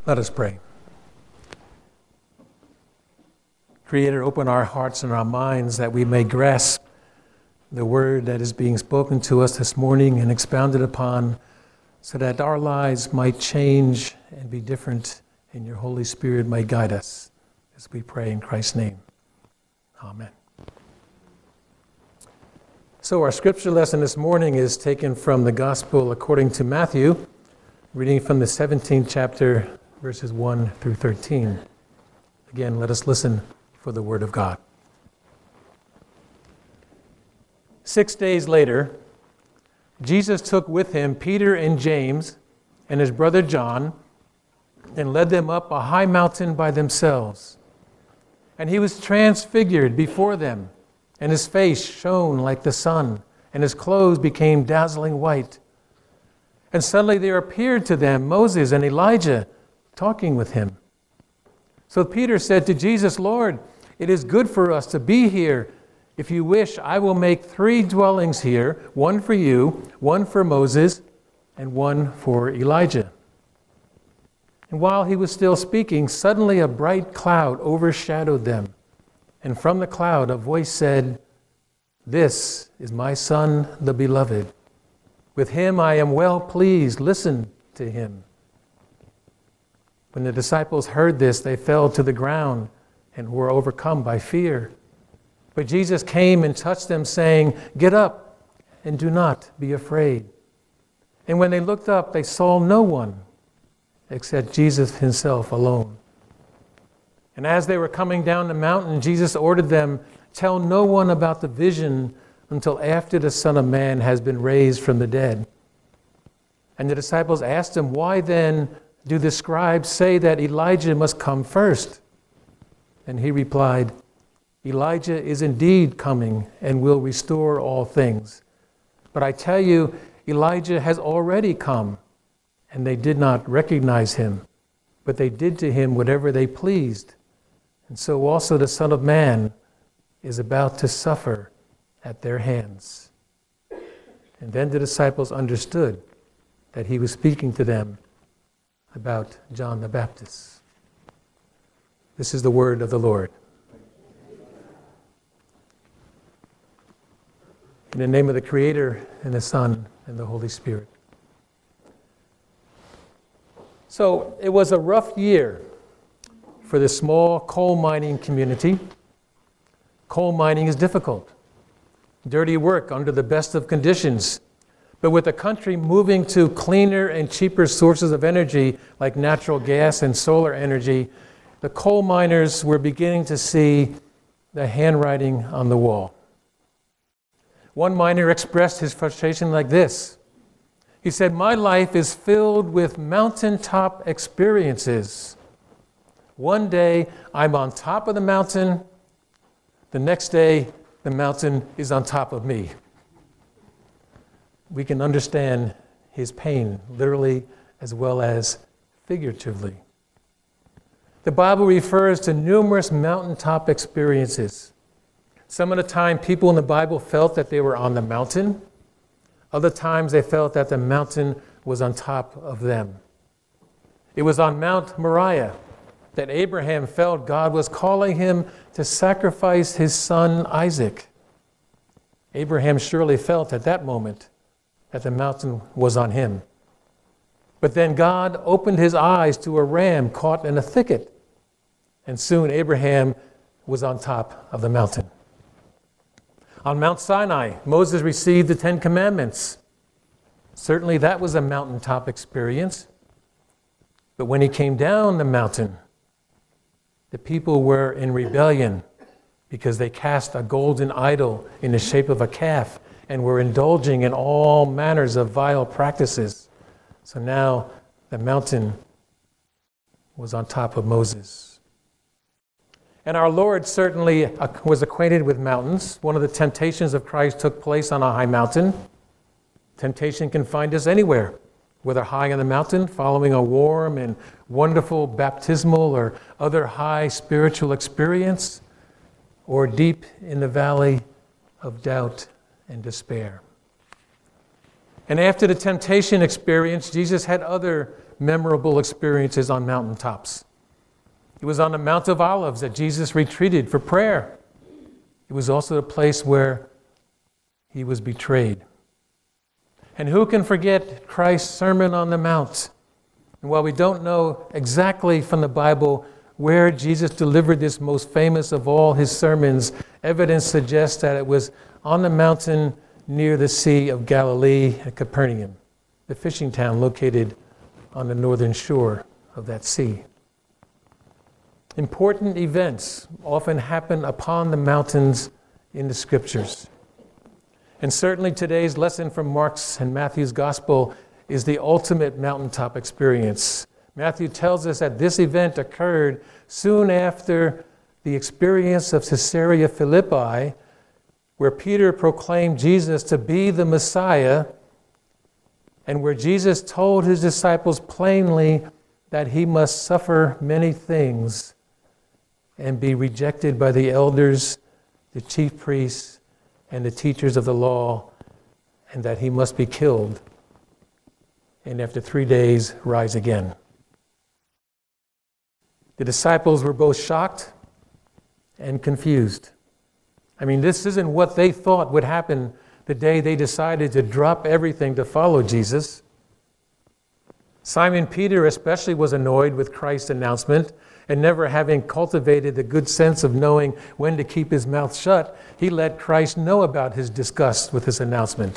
Let us pray. Creator, open our hearts and our minds that we may grasp the word that is being spoken to us this morning and expounded upon, so that our lives might change and be different, and your Holy Spirit might guide us, as we pray in Christ's name. Amen. So our scripture lesson this morning is taken from the Gospel according to Matthew, reading from the 17th chapter, verses 1 through 13. Again, let us listen for the word of God. 6 days later, Jesus took with him Peter and James and his brother John and led them up a high mountain by themselves. And he was transfigured before them, and his face shone like the sun, and his clothes became dazzling white. And suddenly there appeared to them Moses and Elijah talking with him. So Peter said to Jesus, "Lord, it is good for us to be here. If you wish, I will make 3 dwellings here, one for you, one for Moses, and one for Elijah." And while he was still speaking, suddenly a bright cloud overshadowed them. And from the cloud a voice said, "This is my Son, the Beloved. With him I am well pleased. Listen to him." When the disciples heard this, they fell to the ground and were overcome by fear. But Jesus came and touched them, saying, "Get up and do not be afraid." And when they looked up, they saw no one except Jesus himself alone. And as they were coming down the mountain, Jesus ordered them, "Tell no one about the vision until after the Son of Man has been raised from the dead." And the disciples asked him, "Why then do the scribes say that Elijah must come first?" And he replied, "Elijah is indeed coming and will restore all things. But I tell you, Elijah has already come, and they did not recognize him, but they did to him whatever they pleased. And so also the Son of Man is about to suffer at their hands." And then the disciples understood that he was speaking to them about John the Baptist. This is the word of the Lord. In the name of the Creator, and the Son, and the Holy Spirit. So it was a rough year for the small coal mining community. Coal mining is difficult. Dirty work under the best of conditions. But with the country moving to cleaner and cheaper sources of energy like natural gas and solar energy, the coal miners were beginning to see the handwriting on the wall. One miner expressed his frustration like this. He said, "My life is filled with mountaintop experiences. One day I'm on top of the mountain. The next day the mountain is on top of me." We can understand his pain, literally as well as figuratively. The Bible refers to numerous mountaintop experiences. Some of the time, people in the Bible felt that they were on the mountain. Other times, they felt that the mountain was on top of them. It was on Mount Moriah that Abraham felt God was calling him to sacrifice his son Isaac. Abraham surely felt at that moment that the mountain was on him. But then God opened his eyes to a ram caught in a thicket, and soon Abraham was on top of the mountain. On Mount Sinai, Moses received the 10 Commandments. Certainly that was a mountaintop experience. But when he came down the mountain, the people were in rebellion because they cast a golden idol in the shape of a calf and were indulging in all manners of vile practices. So now the mountain was on top of Moses. And our Lord certainly was acquainted with mountains. One of the temptations of Christ took place on a high mountain. Temptation can find us anywhere, whether high on the mountain, following a warm and wonderful baptismal or other high spiritual experience, or deep in the valley of doubt and despair. And after the temptation experience, Jesus had other memorable experiences on mountaintops. It was on the Mount of Olives that Jesus retreated for prayer. It was also the place where he was betrayed. And who can forget Christ's Sermon on the Mount? And while we don't know exactly from the Bible where Jesus delivered this most famous of all his sermons, evidence suggests that it was on the mountain near the Sea of Galilee at Capernaum, the fishing town located on the northern shore of that sea. Important events often happen upon the mountains in the Scriptures. And certainly today's lesson from Mark's and Matthew's Gospel is the ultimate mountaintop experience. Matthew tells us that this event occurred soon after the experience of Caesarea Philippi, where Peter proclaimed Jesus to be the Messiah, and where Jesus told his disciples plainly that he must suffer many things and be rejected by the elders, the chief priests, and the teachers of the law, and that he must be killed, and after 3 days rise again. The disciples were both shocked and confused. I mean, this isn't what they thought would happen the day they decided to drop everything to follow Jesus. Simon Peter especially was annoyed with Christ's announcement, and never having cultivated the good sense of knowing when to keep his mouth shut, he let Christ know about his disgust with his announcement.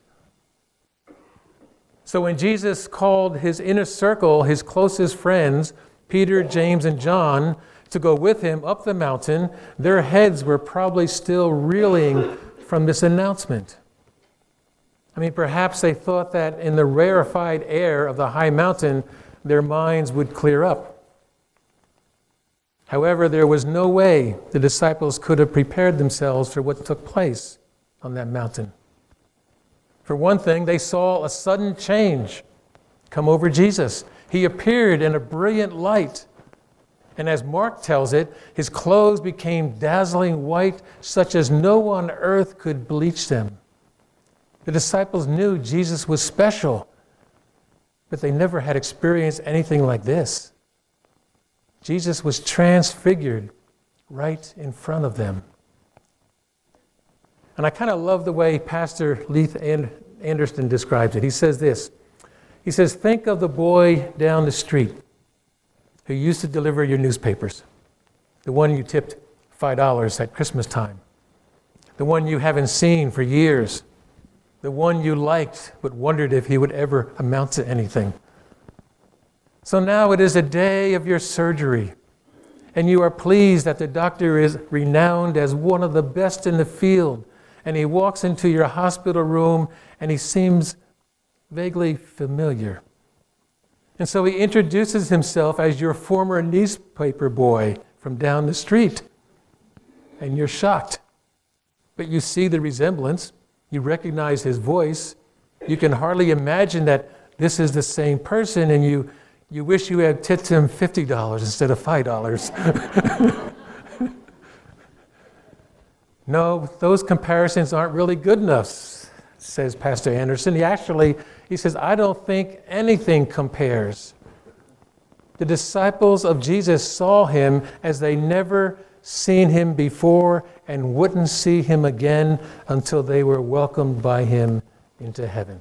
So when Jesus called his inner circle, his closest friends, Peter, James, and John, to go with him up the mountain, their heads were probably still reeling from this announcement. I mean, perhaps they thought that in the rarefied air of the high mountain, their minds would clear up. However, there was no way the disciples could have prepared themselves for what took place on that mountain. For one thing, they saw a sudden change come over Jesus. He appeared in a brilliant light. And as Mark tells it, his clothes became dazzling white, such as no on earth could bleach them. The disciples knew Jesus was special, but they never had experienced anything like this. Jesus was transfigured right in front of them. And I kind of love the way Pastor Leith Anderson describes it. He says this. He says, think of the boy down the street who used to deliver your newspapers, the one you tipped $5 at Christmas time, the one you haven't seen for years, the one you liked but wondered if he would ever amount to anything. So now it is a day of your surgery, and you are pleased that the doctor is renowned as one of the best in the field, and he walks into your hospital room and he seems vaguely familiar. And so he introduces himself as your former newspaper boy from down the street, and you're shocked. But you see the resemblance, you recognize his voice, you can hardly imagine that this is the same person, and you wish you had tipped him $50 instead of $5. No, those comparisons aren't really good enough, says Pastor Anderson. He says, I don't think anything compares. The disciples of Jesus saw him as they never seen him before and wouldn't see him again until they were welcomed by him into heaven.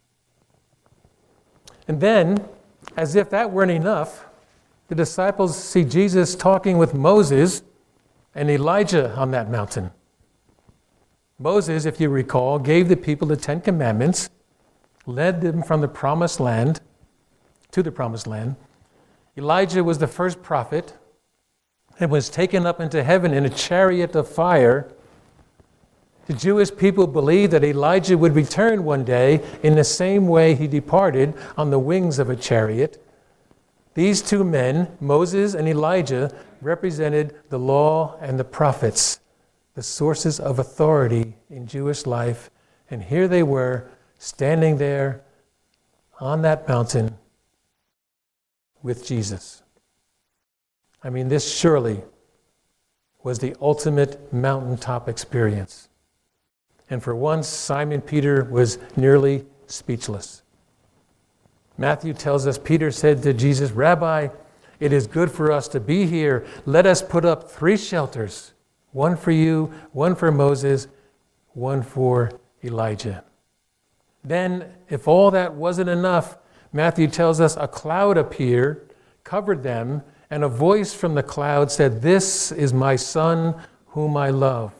And then, as if that weren't enough, the disciples see Jesus talking with Moses and Elijah on that mountain. Moses, if you recall, gave the people the 10 Commandments, led them from the promised land to the promised land. Elijah was the first prophet and was taken up into heaven in a chariot of fire. The Jewish people believed that Elijah would return one day in the same way he departed, on the wings of a chariot. These two men, Moses and Elijah, represented the law and the prophets, the sources of authority in Jewish life. And here they were, standing there on that mountain with Jesus. I mean, this surely was the ultimate mountaintop experience. And for once, Simon Peter was nearly speechless. Matthew tells us Peter said to Jesus, "Rabbi, it is good for us to be here. Let us put up 3 shelters, one for you, one for Moses, one for Elijah." Then, if all that wasn't enough, Matthew tells us a cloud appeared, covered them, and a voice from the cloud said, "This is my Son whom I love.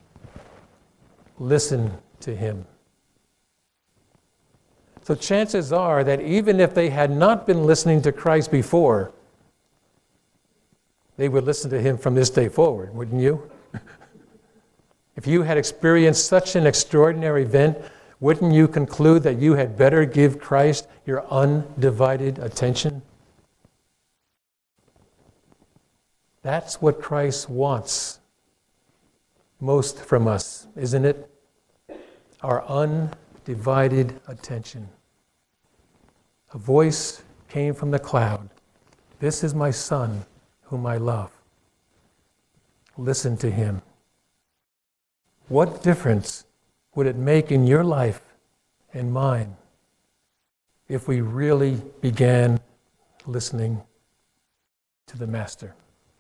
Listen to him." So chances are that even if they had not been listening to Christ before, they would listen to him from this day forward, wouldn't you? If you had experienced such an extraordinary event, wouldn't you conclude that you had better give Christ your undivided attention? That's what Christ wants most from us, isn't it? Our undivided attention. A voice came from the cloud. "This is my Son whom I love. Listen to him." What difference would it make in your life and mine if we really began listening to the Master?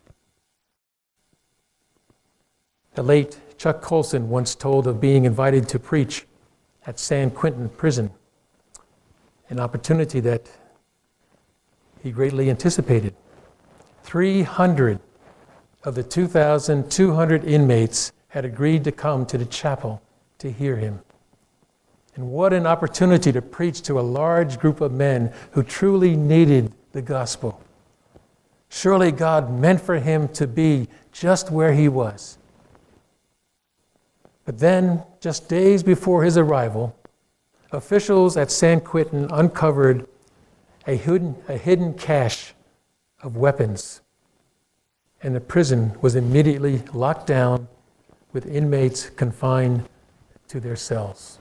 The late Chuck Colson once told of being invited to preach at San Quentin prison, an opportunity that he greatly anticipated. 300 of the 2,200 inmates had agreed to come to the chapel to hear him. And what an opportunity to preach to a large group of men who truly needed the gospel. Surely God meant for him to be just where he was. But then, just days before his arrival, officials at San Quentin uncovered a hidden cache of weapons, and the prison was immediately locked down with inmates confined to their cells.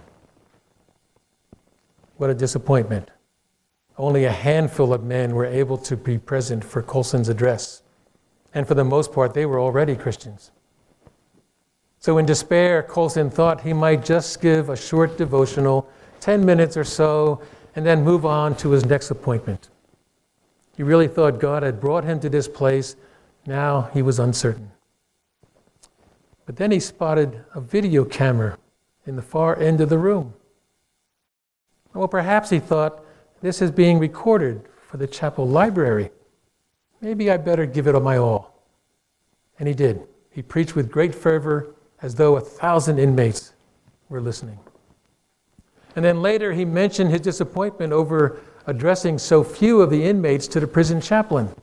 What a disappointment. Only a handful of men were able to be present for Colson's address, and for the most part, they were already Christians. So in despair, Colson thought he might just give a short devotional, 10 minutes or so, and then move on to his next appointment. He really thought God had brought him to this place. Now he was uncertain. But then he spotted a video camera in the far end of the room. Well, perhaps he thought, this is being recorded for the chapel library. Maybe I better give it my all. And he did. He preached with great fervor, as though 1,000 inmates were listening. And then later he mentioned his disappointment over addressing so few of the inmates to the prison chaplain.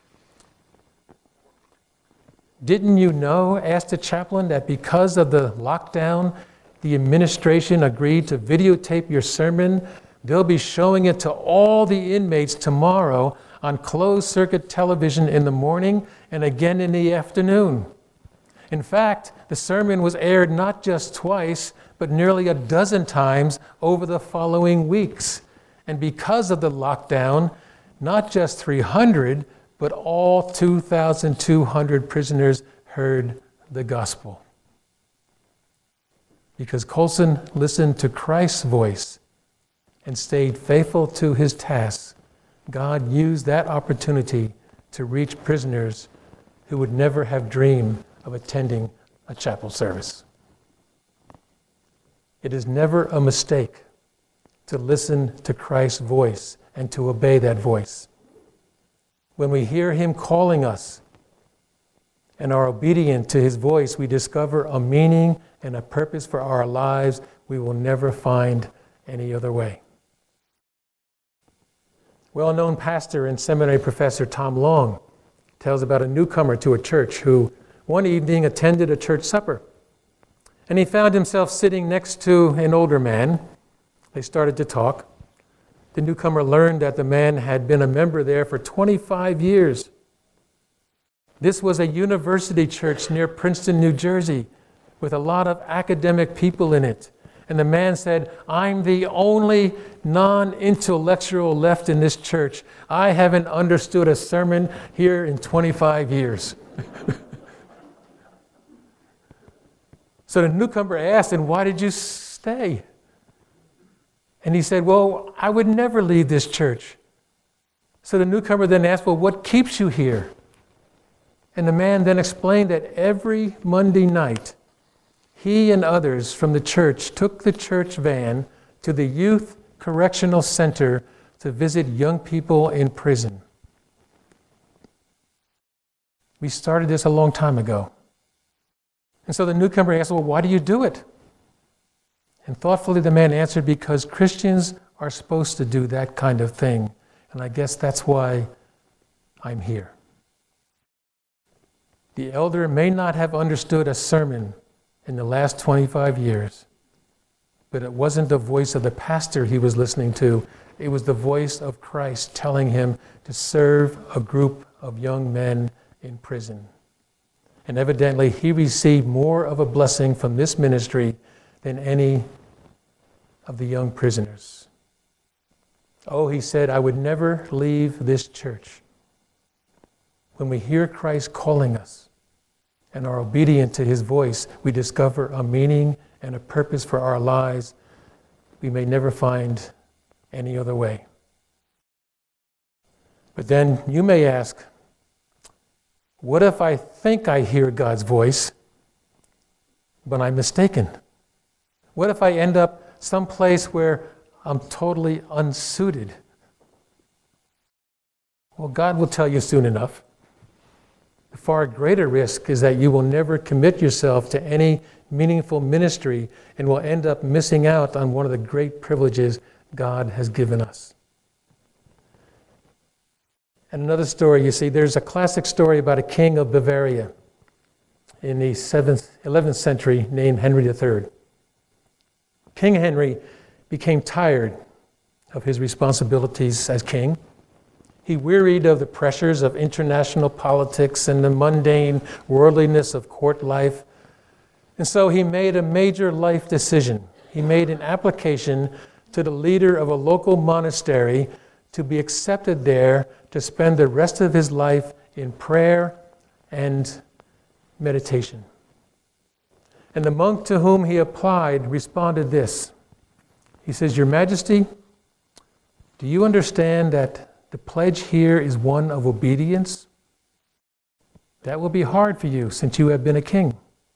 "Didn't you know," asked the chaplain, "that because of the lockdown, the administration agreed to videotape your sermon? They'll be showing it to all the inmates tomorrow on closed-circuit television in the morning and again in the afternoon. In fact, the sermon was aired not just twice, but nearly a dozen times over the following weeks. And because of the lockdown, not just 300, but all 2,200 prisoners heard the gospel." Because Colson listened to Christ's voice and stayed faithful to his tasks, God used that opportunity to reach prisoners who would never have dreamed of attending a chapel service. It is never a mistake to listen to Christ's voice and to obey that voice. When we hear him calling us and are obedient to his voice, we discover a meaning and a purpose for our lives we will never find any other way. Well-known pastor and seminary professor Tom Long tells about a newcomer to a church who one evening attended a church supper. And he found himself sitting next to an older man. They started to talk. The newcomer learned that the man had been a member there for 25 years. This was a university church near Princeton, New Jersey, with a lot of academic people in it. And the man said, "I'm the only non-intellectual left in this church. I haven't understood a sermon here in 25 years. So the newcomer asked, "And why did you stay?" And he said, well, I would never leave this church. So the newcomer then asked, well, what keeps you here? And the man then explained that every Monday night, he and others from the church took the church van to the Youth Correctional Center to visit young people in prison. We started this a long time ago. And so the newcomer asked, well, why do you do it? And thoughtfully the man answered, because Christians are supposed to do that kind of thing. And I guess that's why I'm here. The elder may not have understood a sermon in the last 25 years, but it wasn't the voice of the pastor he was listening to. It was the voice of Christ telling him to serve a group of young men in prison. And evidently, he received more of a blessing from this ministry than any of the young prisoners. Oh, he said, I would never leave this church. When we hear Christ calling us and are obedient to his voice, we discover a meaning and a purpose for our lives we may never find any other way. But then you may ask, what if I think I hear God's voice, but I'm mistaken? What if I end up someplace where I'm totally unsuited? Well, God will tell you soon enough. The far greater risk is that you will never commit yourself to any meaningful ministry and will end up missing out on one of the great privileges God has given us. And another story, you see, there's a classic story about a king of Bavaria in the 11th century named Henry III. King Henry became tired of his responsibilities as king. He wearied of the pressures of international politics and the mundane worldliness of court life. And so he made a major life decision. He made an application to the leader of a local monastery to be accepted there to spend the rest of his life in prayer and meditation. And the monk to whom he applied responded this. He says, Your Majesty, do you understand that the pledge here is one of obedience? That will be hard for you since you have been a king.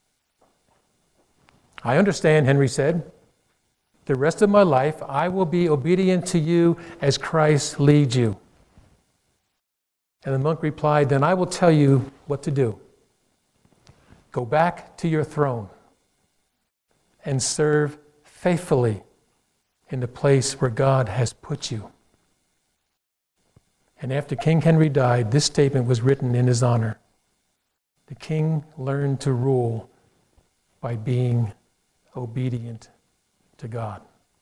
I understand, Henry said. The rest of my life I will be obedient to you as Christ leads you. And the monk replied, Then I will tell you what to do. Go back to your throne and serve faithfully in the place where God has put you. And after King Henry died, this statement was written in his honor. The king learned to rule by being obedient to God.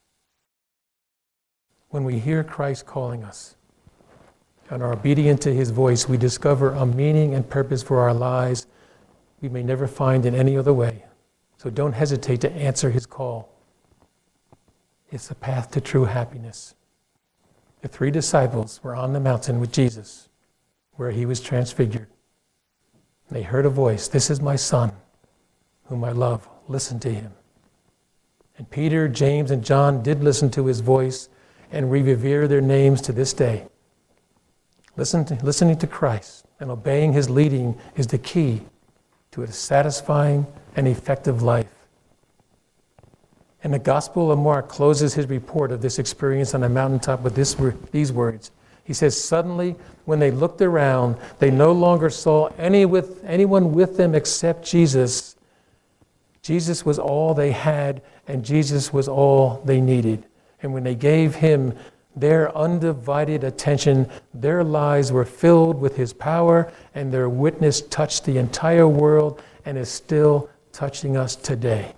When we hear Christ calling us and are obedient to his voice, we discover a meaning and purpose for our lives we may never find in any other way. So don't hesitate to answer his call. It's the path to true happiness. The 3 disciples were on the mountain with Jesus, where he was transfigured. They heard a voice, This is my son, whom I love. Listen to him. And Peter, James, and John did listen to his voice, and we revere their names to this day. Listening to Christ and obeying his leading is the key to a satisfying and effective life. And the Gospel of Mark closes his report of this experience on the mountaintop with these words. He says, Suddenly, when they looked around, they no longer saw anyone with them except Jesus. Jesus was all they had, and Jesus was all they needed. And when they gave him their undivided attention, their lives were filled with his power, and their witness touched the entire world and is still touching us today.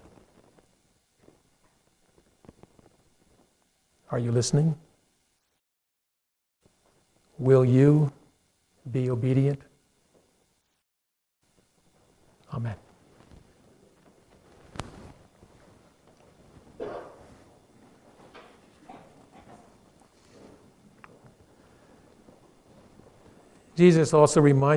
Are you listening? Will you be obedient? Amen. Jesus also reminded